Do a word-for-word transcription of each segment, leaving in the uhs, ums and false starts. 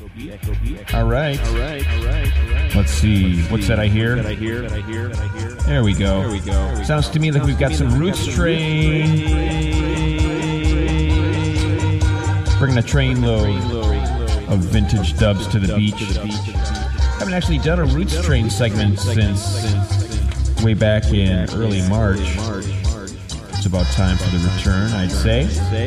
All right. All right. All right. Let's see. What's that I hear? That I hear. That I hear. That I hear. There we go. There we go. Sounds to me like we've got some Roots Train. Bringing a trainload of vintage dubs to the beach. Haven't actually done a Roots Train segment since way back in early March. It's about time for the return, I'd say.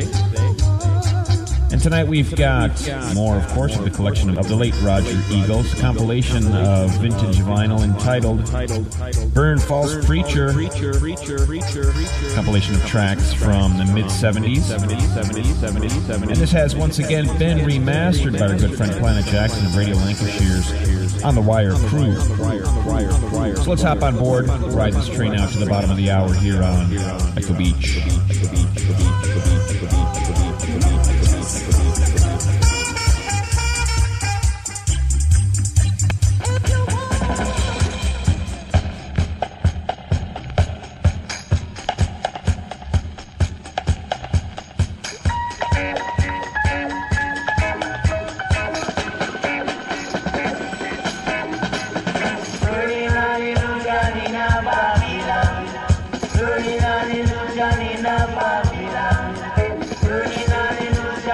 And tonight we've got more, of course, of the collection of the late Roger Eagles, a compilation of vintage vinyl entitled Burn False Preacher, compilation of tracks from the mid-seventies. And this has once again been remastered by our good friend Planet Jackson of Radio Lancashire's On the Wire crew. So let's hop on board, ride this train out to the bottom of the hour here on Echo Beach. Johnny,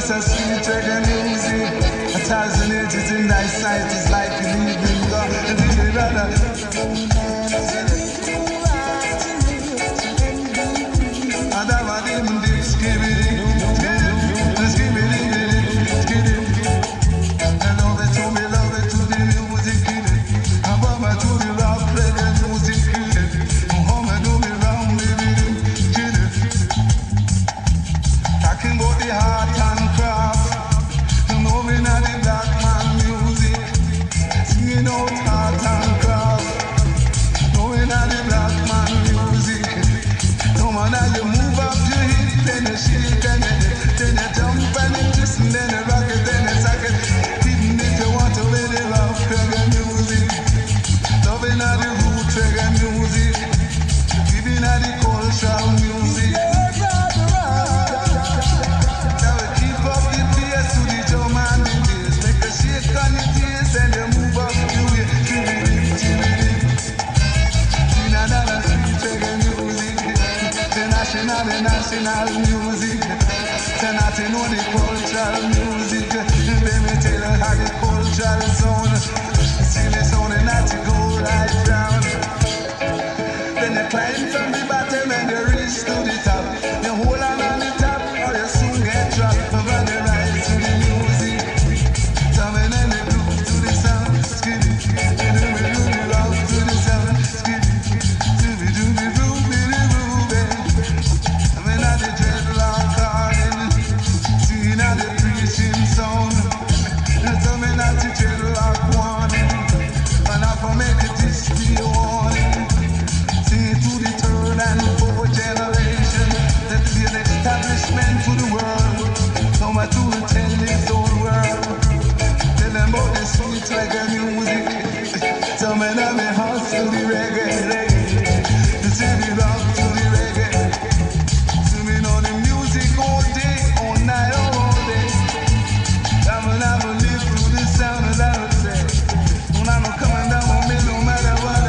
it's a sweet reggae music. A thousand ages in thy sight is like you leaving God. And did you rather? And I want him to skip it, skip it, skip it. And love it to me, love it to the music, kid. And mama to the rock reggae music, kid. Mama do me round, baby, kid. Talking about the heart and craft. You know me not the black man music. Singing out heart and craft. Knowing not the black man music. No man, now you move up your hip, then you shake and then you, then you jump and you twist and then you rock it, then you sock it. Even if you want to really rock reggae music. Loving all the root reggae music. Giving all the cultural music. Now we keep up the pace to the drum and the bass. Make a shake on the taste and you move up the way. Another sweet reggae music. National, national music. Tonight you know the cultural music. Let me tell you how the cultural sound. See the sound and that you go right down. Then you climb from the bottom and you reach to the top. You hold on on the top or you soon get dropped. From the rise to the music. Coming and the groove to the sound. Skiddy, and then we do the rock to the sound. Skiddy, do we do the groove, do the groove, I mean, I the dreadlock calling, singing out the preaching sound. Tell me not the dreadlock warning, and I for make it this be a warning. Sing it to the third and fourth generation. That be an establishment to the world. No matter who tell this whole world. Tell them about the sweet reggae music. Tell me that me house to the reggae, reggae. The city rock to the reggae. See me know the music all day, all night, all day. I will never live through the sound as I would say. When I'm coming down on me, no matter what.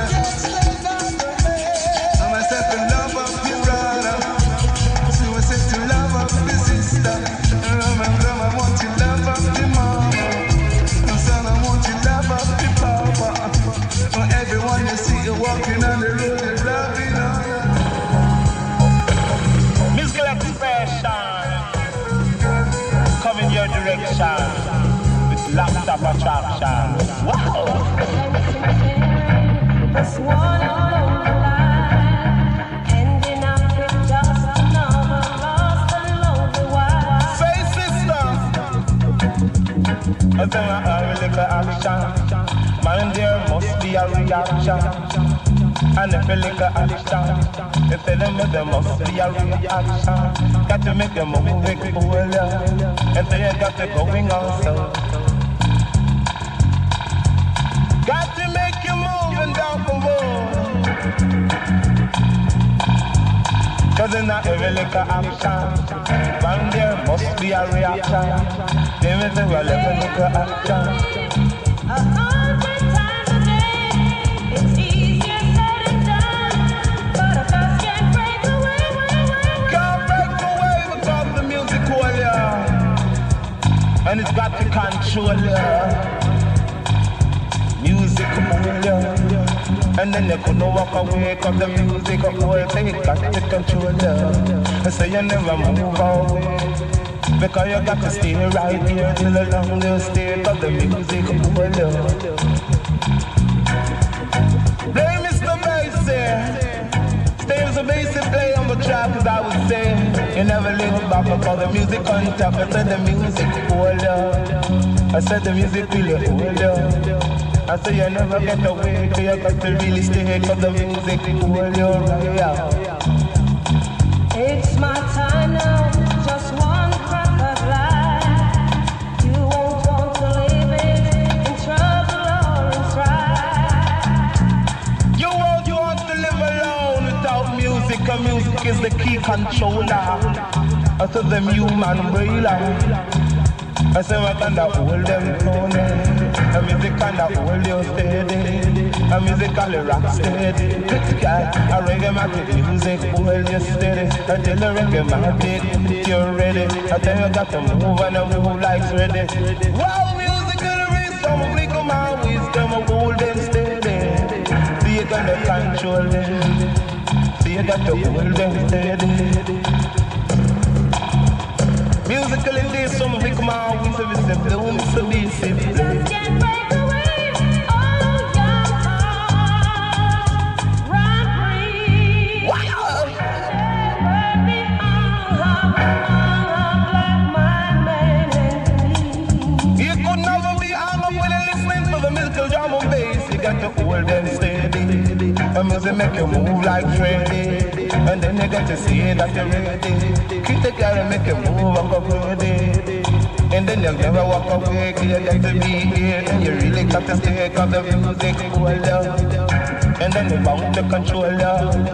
I'm a step in love of the brother. So I said to love of the sister. Remember, I want to love of the mama. Son, I want to love of the papa. Everyone you see you walking on the road, they're loving on. Come in your direction with laptop attraction. Wow! This one along the line, ending up with just another lost and lonely wife. Say, sister, I think I really got action. Man, there must be a reaction. And if you look at action, if they don't make there must be a reaction. Got to make them move quick, pull up. And they got to going on so. Got to make you move and down the road. Cause in not every little action, man, there must be a reaction. They make them a little little action. A hundred times a day, it's easier said than done. But a dust can't break away, way, way, can't break away because the music will ya. And it's got to control ya. Music will ya. And then you couldn't walk away cause the music will take got to control ya. So you never move away. Because you got to stay right here till the long you stay. Cause the music will love. Play Mister Bassy. Stay as a bassy play on the track. Cause I would say you never live back. Because the music on top. I said the music will love. I said the music really will love. I said you never get away. Cause you got to really stay. Cause the music will love. It's my time now. Just one crack of life. You won't want to live it in trouble or in strife. You won't want to live alone without music. Cause music is the key controller. I said them human brain. I said I can't hold them down. A music and a hold you steady. A music and the rock steady. A reggae matic music hold you steady. Until the reggae matic you're ready. I tell you got to move and a move like's ready. Wow, music and the wisdom, we come out wisdom, hold them steady. See you gonna control them. See you got to hold them steady. Musically, there's some of come out with a simple, don't so be simple. Just can't break away all your heart. Run free. Wow. Never be hung up like my man. You could never be hung up when you're listening to the musical drum and bass. You got to hold them steady. The music make you move like Freddy. And then you got to see that you're ready. Keep the car and make you move and go ready. And then you'll never walk away, you got to be here. And you really got to stay, cause the music hold you. And then you're bound to control you.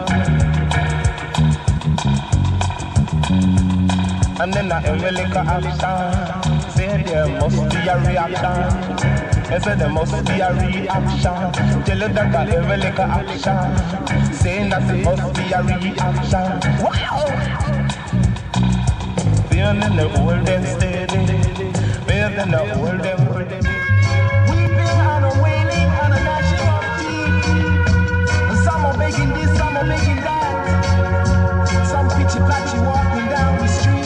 And then I every little action, say there must be a reaction. I said there must be a reaction. Tell you that I every little action, saying that there must be a reaction. Wow! Feeling the old and steady, feeling the old and steady. Weeping and a wailing on a national team. Some are making this, some are making that. Some pitchy patchy walking down the street.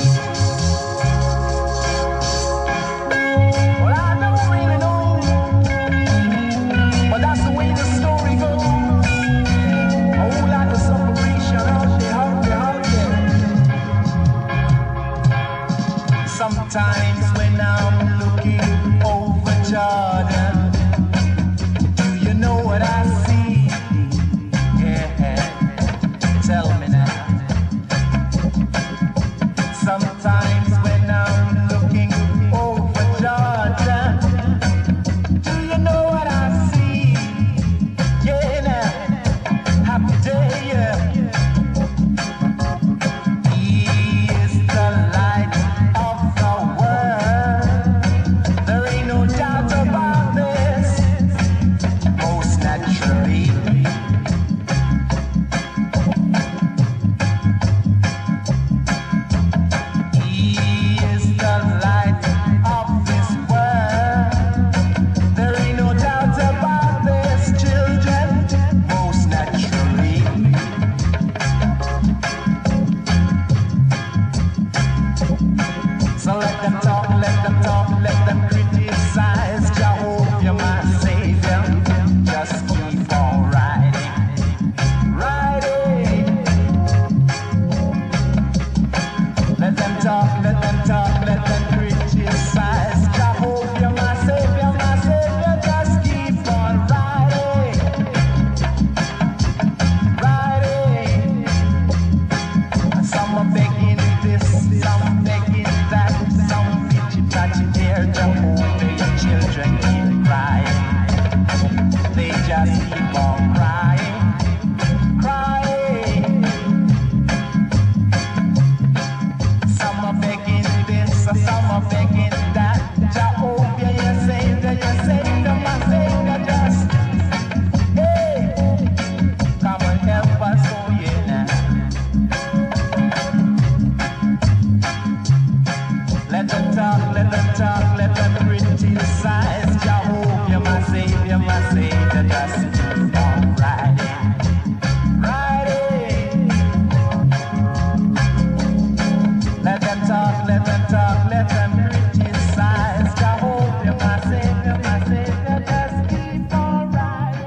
Well, I don't really know, but that's the way the story goes. A whole lot of separation out there, out there, out there. Sometimes when I'm looking over Jordan, do you know what I see? Yeah, tell me now. Sometimes when I'm looking over Jordan, do you know what I see? Yeah, now, happy day, yeah. He is the light of the world. There ain't no doubt about this. Most naturally. He is the light of this world. There ain't no doubt about this, children. Most naturally. So let them talk, let them talk, let them criticize. Jehovah, my Savior. Just keep on riding, riding. Let them talk, let them talk, let them criticize. Jehovah, my Savior, my Savior. Just keep on riding, riding. Some are begging this, some begging that, some pitchy patchy there. Jehovah, your children keep crying. They just keep on crying, crying. Some are begging this, some are begging that. Jehovah, your Savior, your Savior, my Savior, just, hey, come and help us, oh yeah now. Let them talk, let them talk, let them criticize. Jehovah, my Savior, my Savior, just keep on riding, riding. Let them talk, let them talk, let them criticize. Jehovah, my Savior, my Savior, just keep on riding.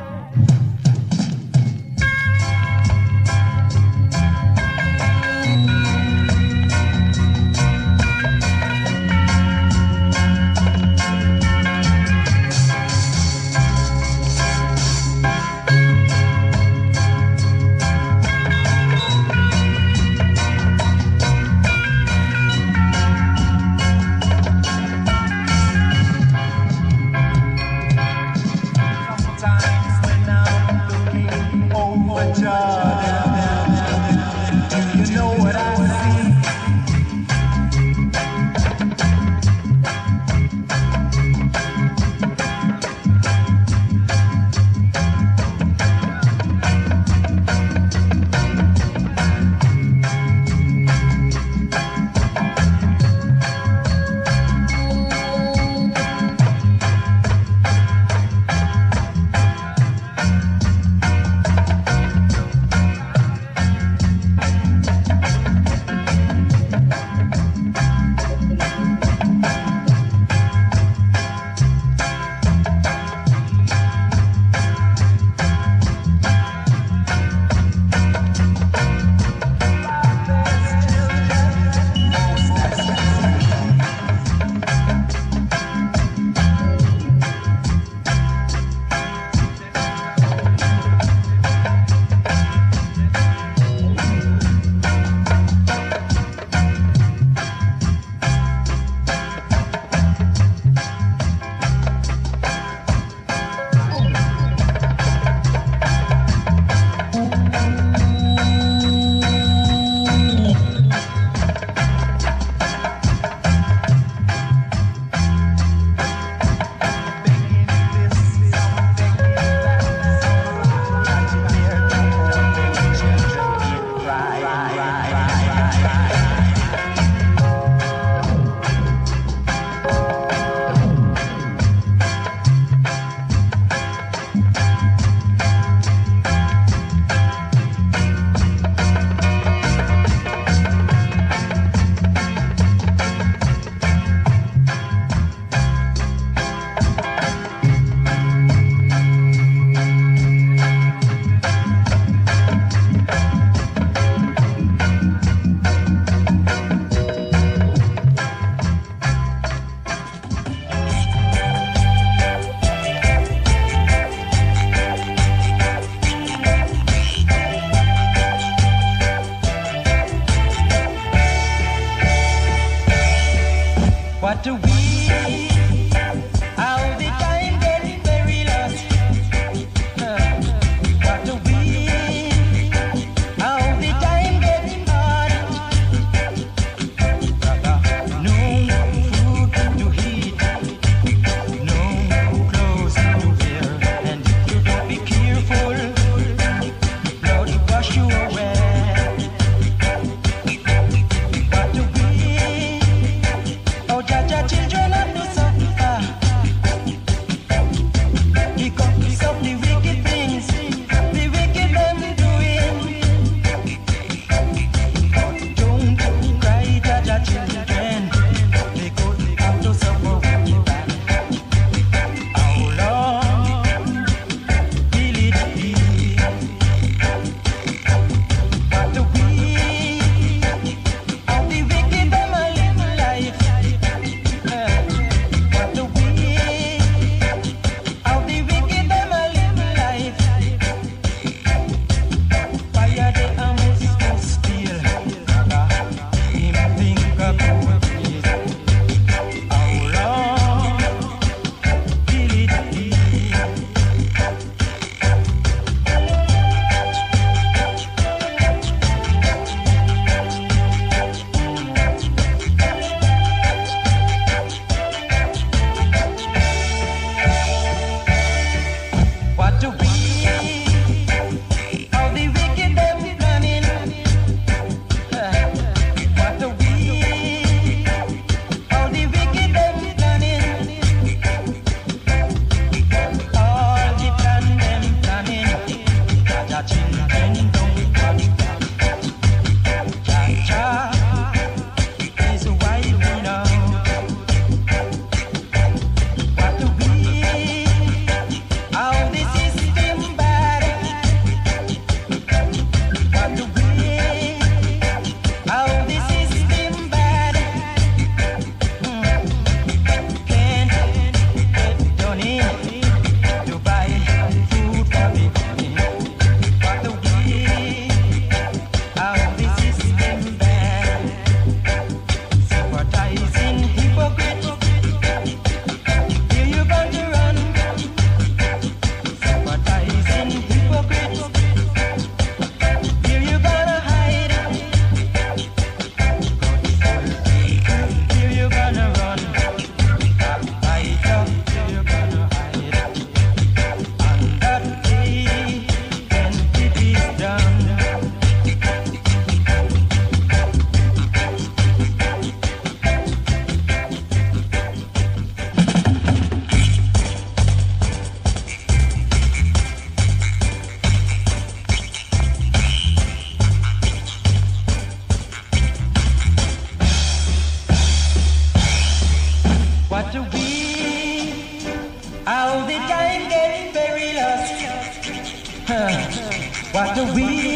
What do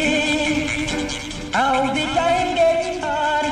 we? How the time gets hard.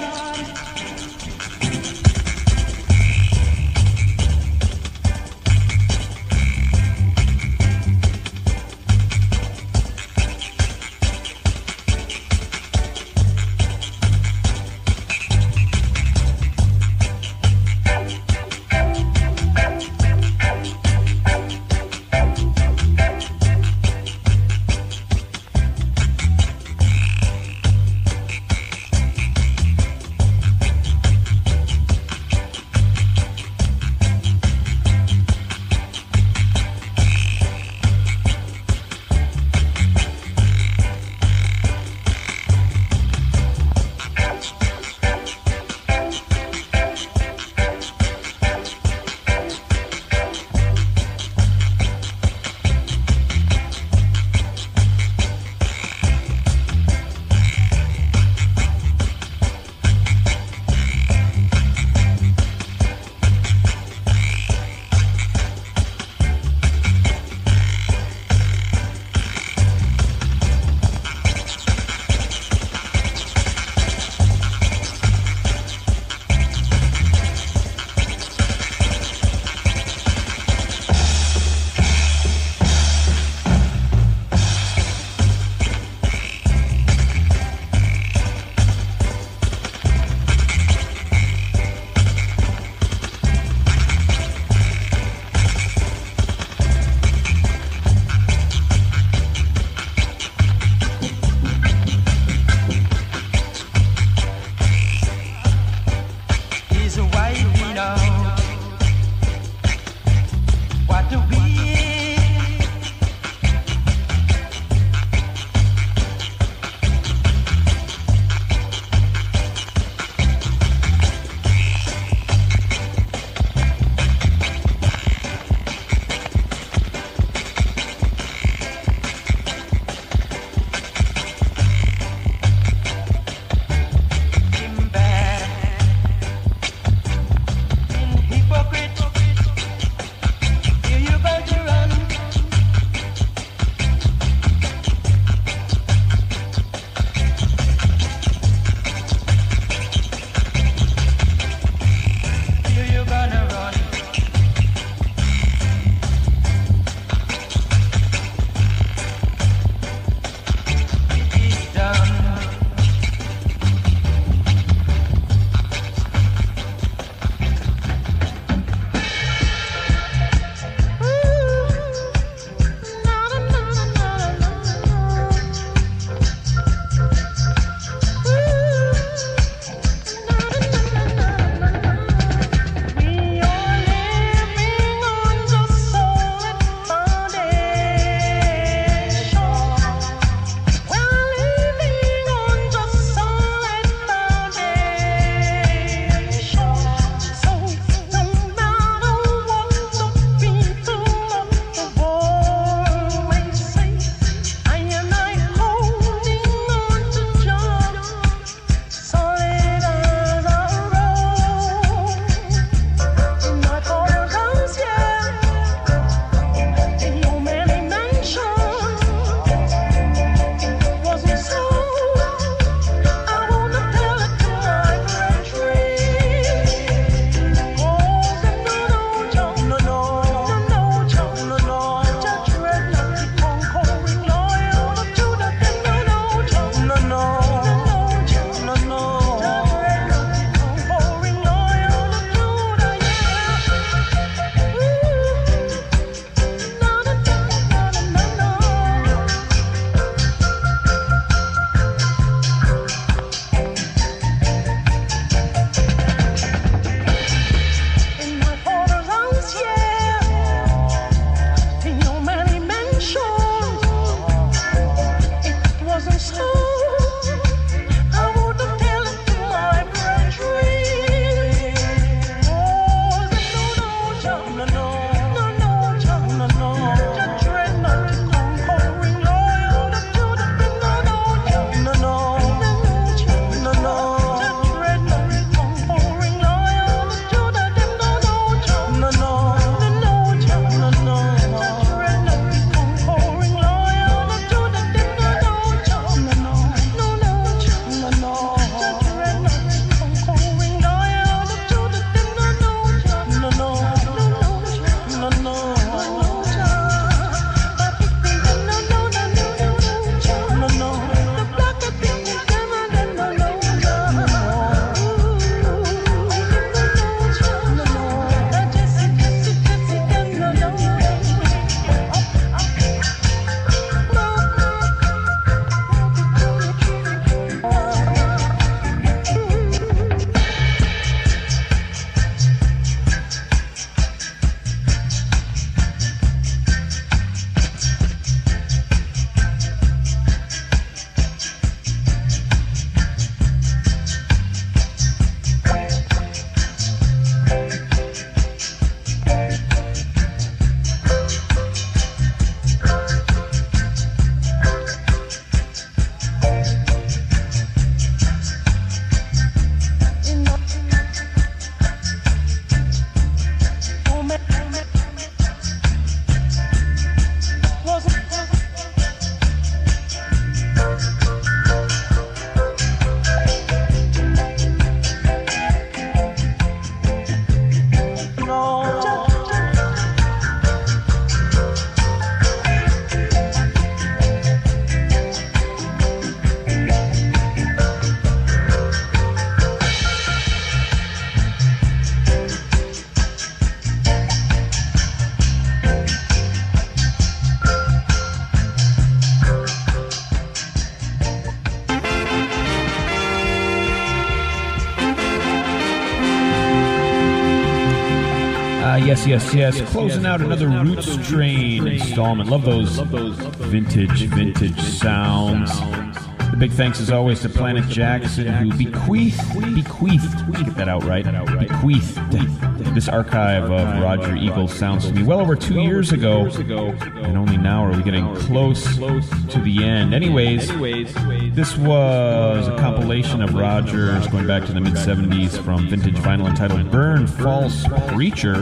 Uh, yes, yes, yes. Closing out another Roots Train installment. Love those vintage, vintage sounds. The big thanks, as always, to Planet Jackson, who bequeathed, bequeathed, get that out right, bequeathed this archive of Roger Eagle's sounds to me well over two years ago, and only now are we getting close to the end. Anyways, this was a compilation of Roger's going back to the mid-seventies from vintage vinyl entitled Burn False Preacher,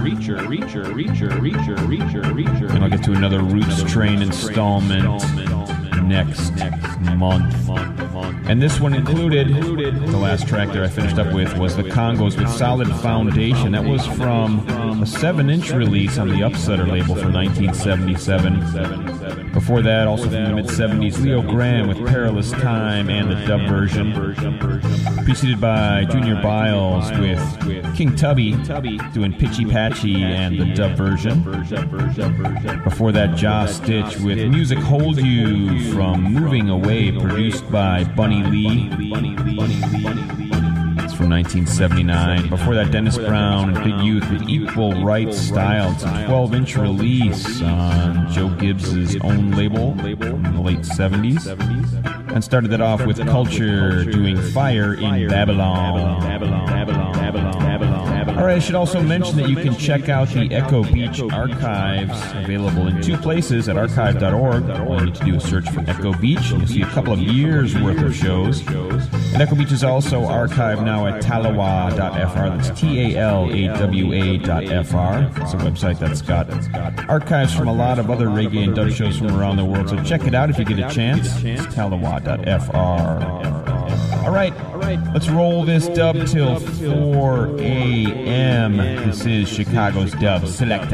and I'll get to another Roots Train installment next month. And this one included, the last track there I finished up with was the Congos with Solid Foundation. That was from a seven inch release on the Upsetter label from nineteen seventy-seven. Before that, also from the mid-seventies, Leo Graham with Perilous Time and the dub version. Preceded by Junior Biles with King Tubby doing Pitchy Patchy and the dub version. Before that, Joss Stitch with Music Hold You from Moving Away, produced by Bunny Lee. It's from nineteen seventy-nine. Before that, Dennis Brown and Big Youth with Equal Rights Style. It's a twelve inch release on Joe Gibbs' own label in the late seventies. And started that off with Culture doing Fire in Babylon. Alright, I should also mention that you can check out the Echo Beach archives, available in two places at archive dot org. All you need to do is search for Echo Beach, and you'll see a couple of years' worth of shows. And Echo Beach is also archived now at talawa dot f r. That's T A L A W A dot F R. It's a website that's got archives from a lot of other reggae and dub shows from around the world, so check it out if you get a chance. It's talawa dot f r. Alright, let's roll this dub till four a.m. This is Chicago's Dub Selector.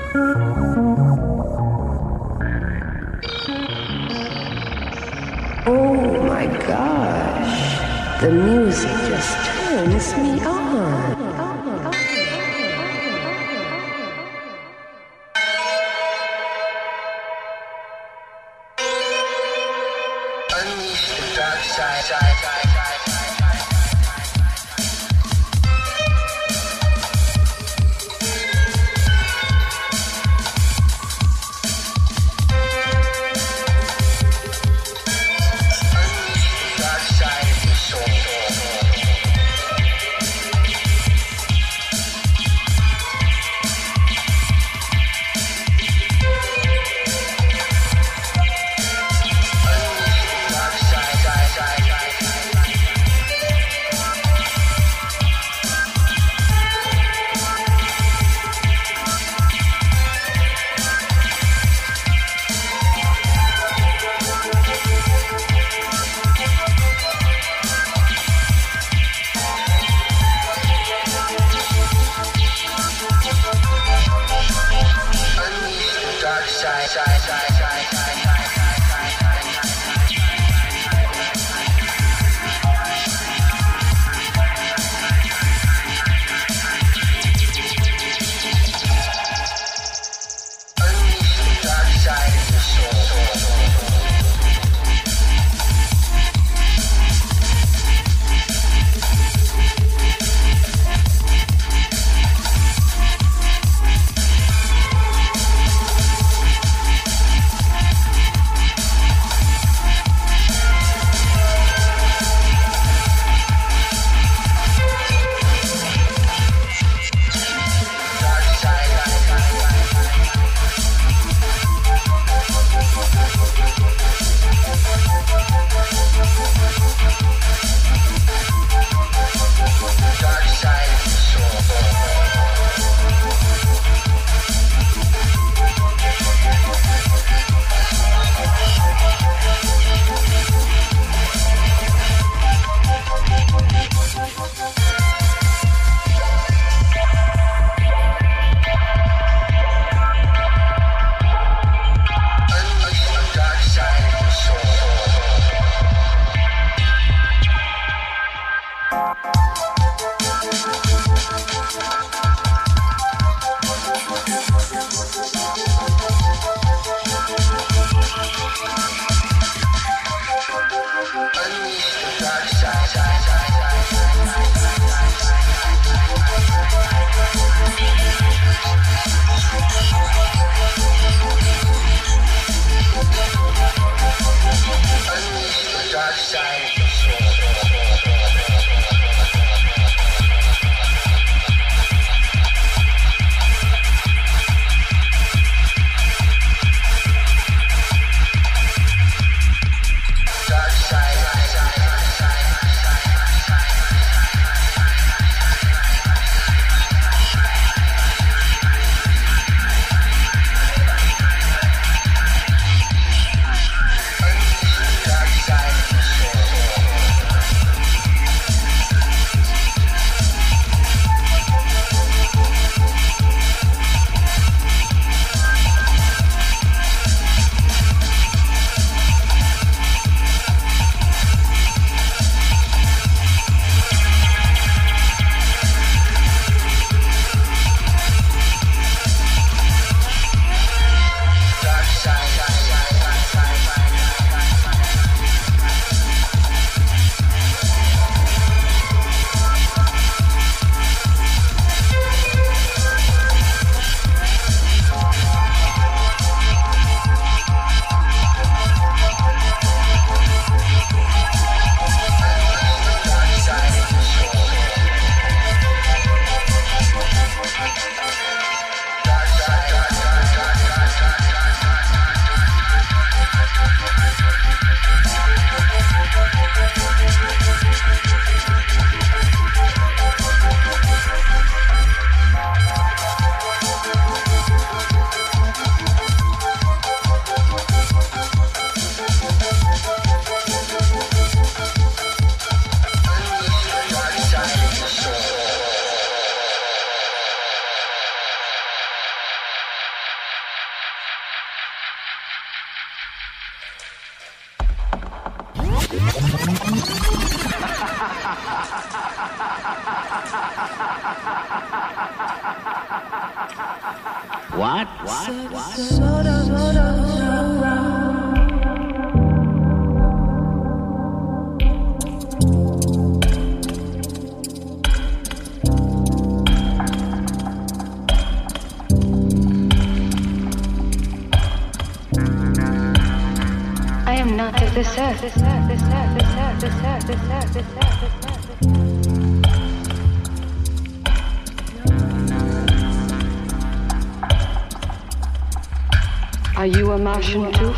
Oh my gosh, the music just turns me on. What? What? What? I am not of this earth. This earth, this earth, this earth, this earth, this earth, this earth, this earth. Are you a Martian too?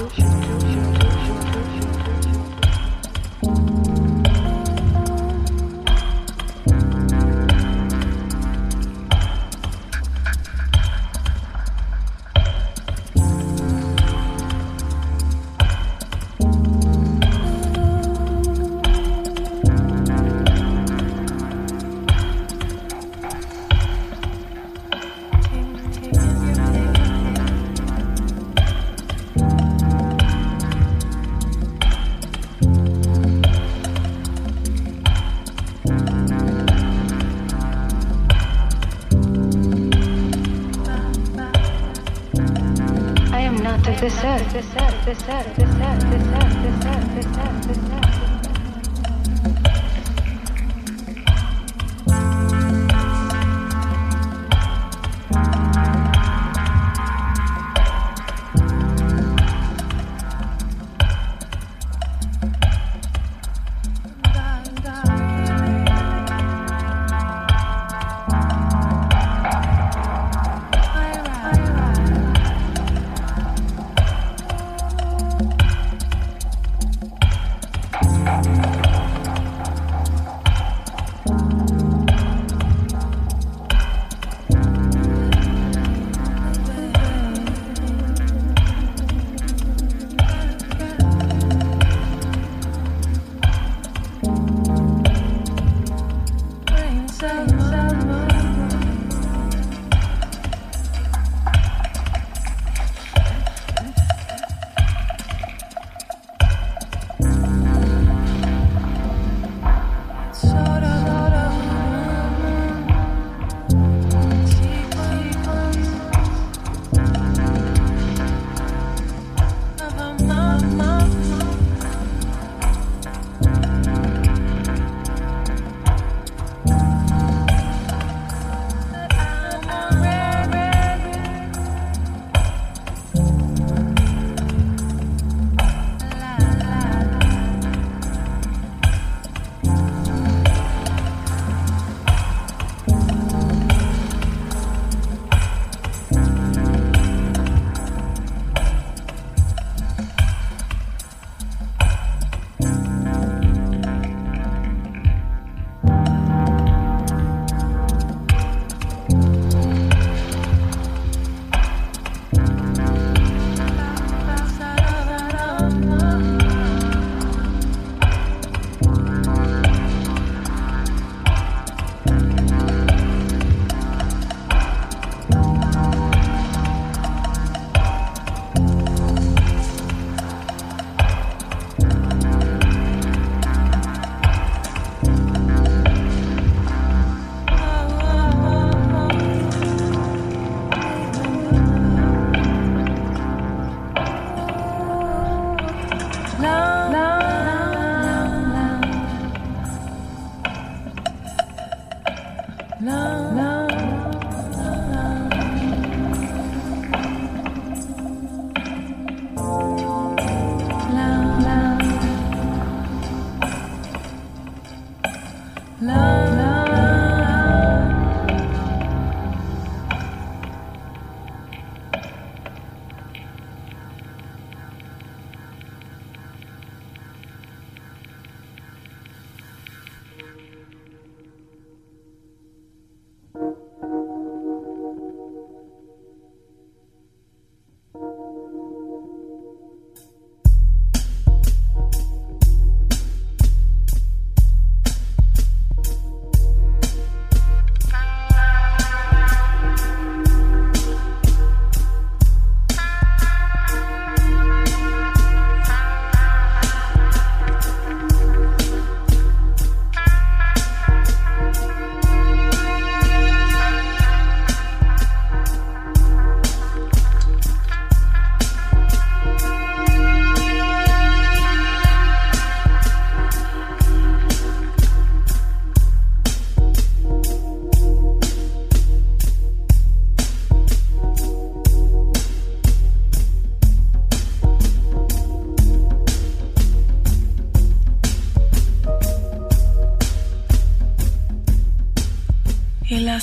This earth, this earth, this earth, this earth, this earth, this earth, this earth, this earth.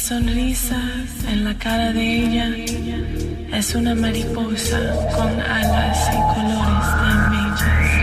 sonrisa en la cara de ella es una mariposa con alas y colores tan bellos.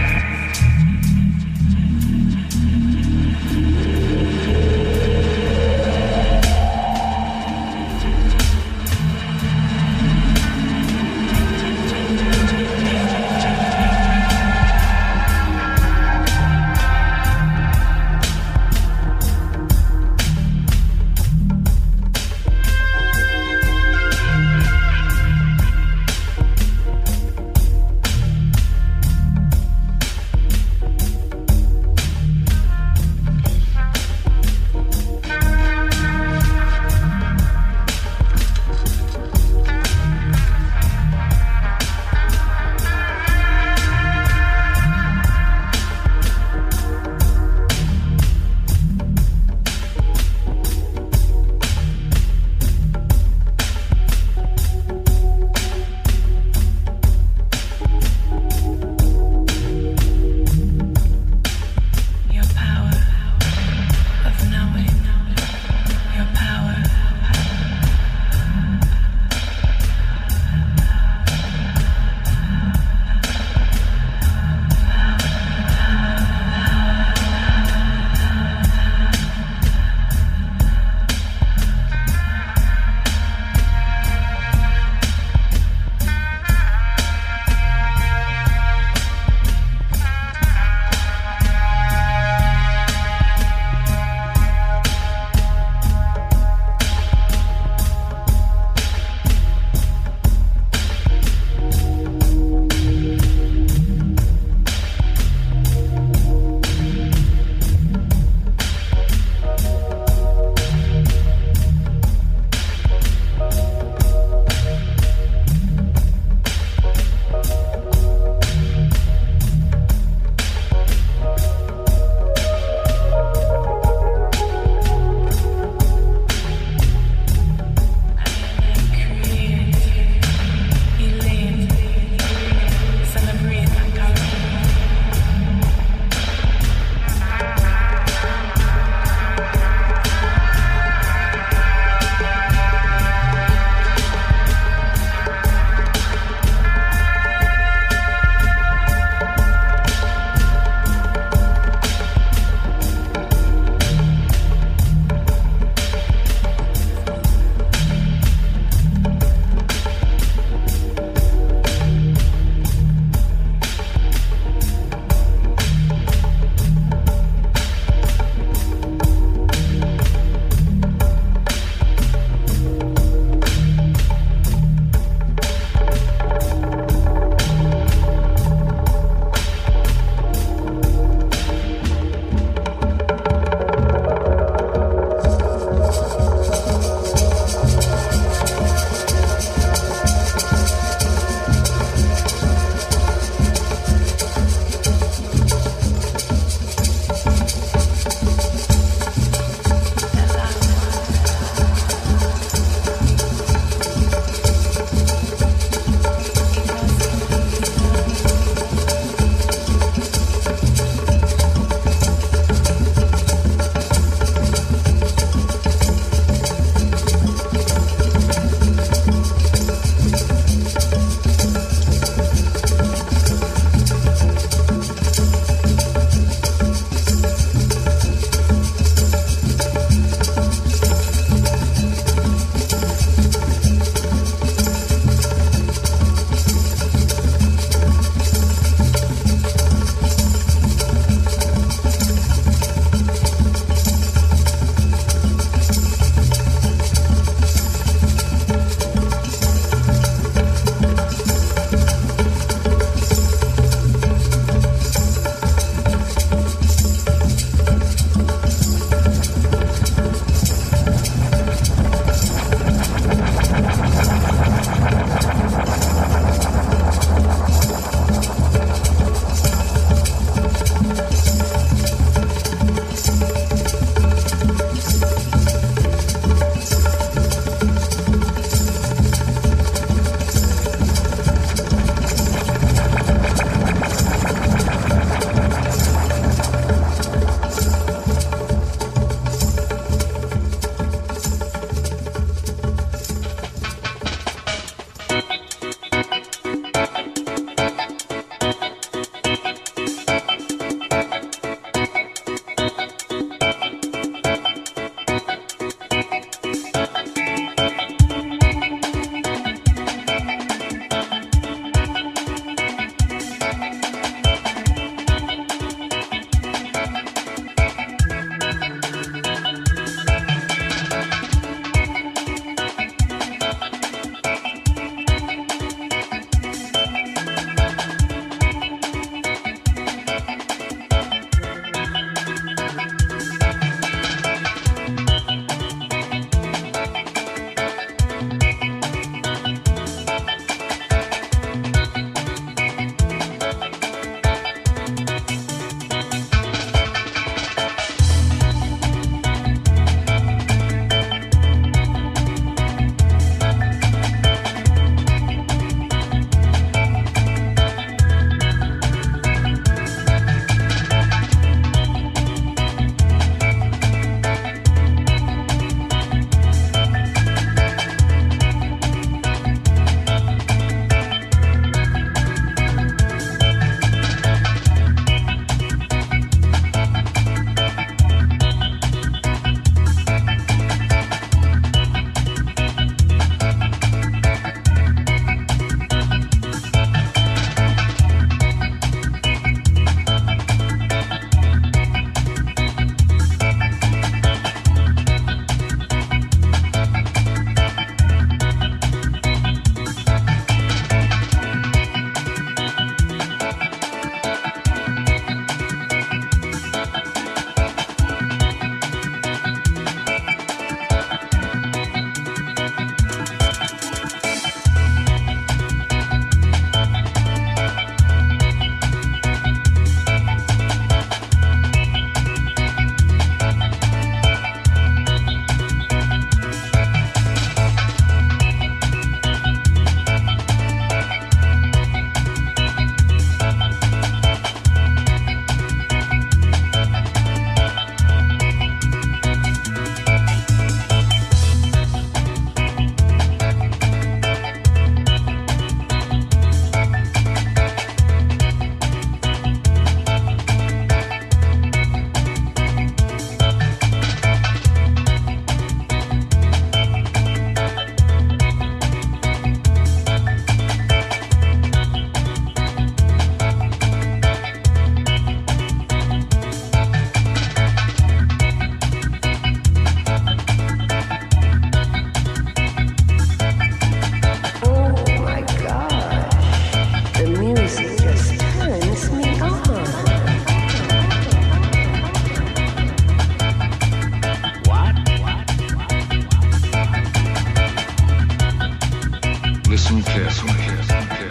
kiss, one kiss, one kiss.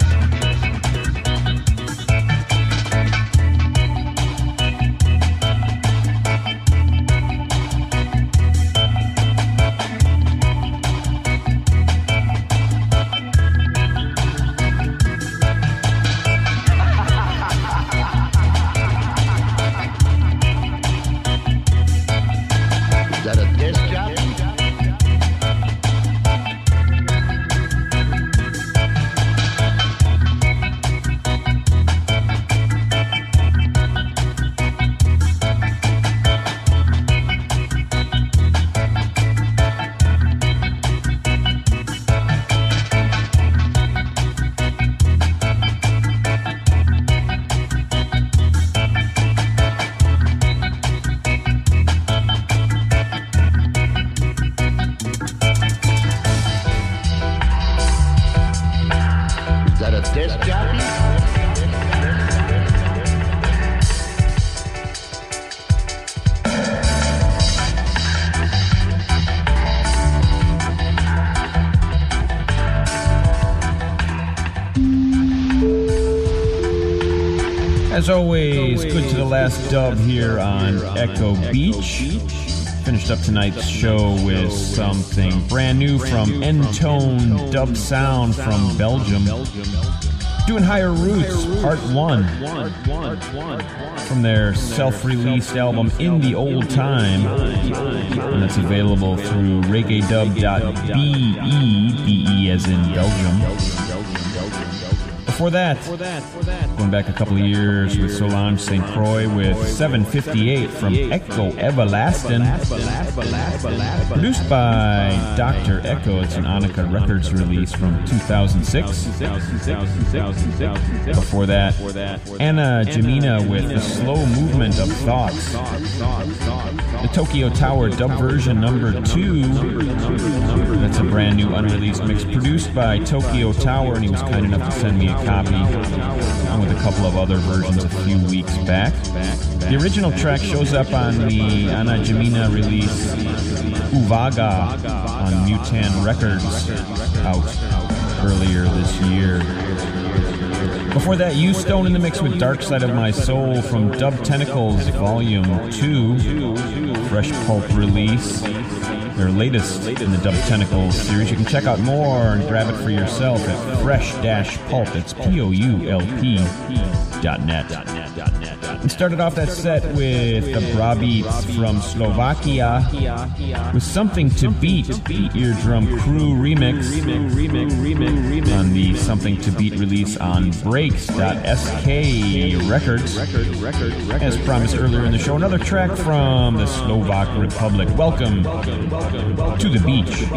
As always, good to the last dub here on Echo Beach. Finished up tonight's show with something brand new from N-Tone Dub Sound from Belgium. Doing Higher Roots, Part one. From their self-released album In the Old Time. And that's available through reggae dub dot b e, B E as in Belgium. Before that, going back a couple of years with Solange Saint Croix with seven fifty-eight from Echo Everlasting. Produced by Doctor Echo. It's an Annika Records release from two thousand six. Before that, Anna Jemina with The Slow Movement of Thoughts. The Tokyo Tower dub version number two. That's a brand new unreleased mix produced by Tokyo Tower, and he was kind enough to send me a copy, along with a couple of other versions a few weeks back. The original track shows up on the Anna Jemina release Uvaga on Mutan Records, out earlier this year. Before that, U Stone in the mix with Dark Side of My Soul from Dub Tentacles Volume two, fresh pulp release. Their latest in the Dub Tentacles series. You can check out more and grab it for yourself at fresh dash pulp. It's P O U L P dot net. And started off that set with the Brabeats from Slovakia with Something to Beat, the Eardrum Crew remix on the Something to Beat release on breaks dot s k Records. As promised earlier in the show, another track from the Slovak Republic. Welcome to the beach.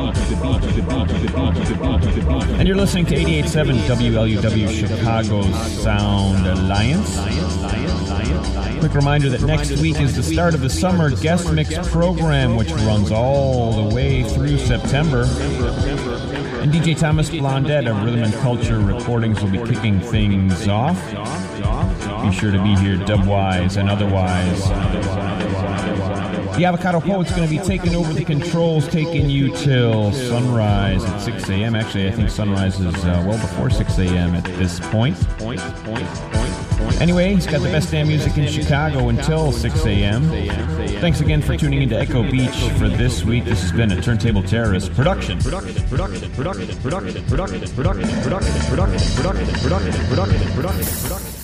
And you're listening to eighty-eight point seven W L U W Chicago's Sound Alliance. Quick reminder that next week is the start of the summer guest mix program, which runs all the way through September. And D J Thomas Blondette of Rhythm and Culture Recordings will be kicking things off. Be sure to be here dubwise and otherwise. The Avocado Poet's going to be taking over the controls, taking you till sunrise at six a.m. Actually, I think sunrise is uh, well before six a.m. at this point. Anyway, he's got the best damn music in Chicago until six a.m. Thanks again for tuning into Echo Beach for this week. This has been a Turntable Terrorist production. Production, production, production, production, production, production, production, production, production, production, production, production, production.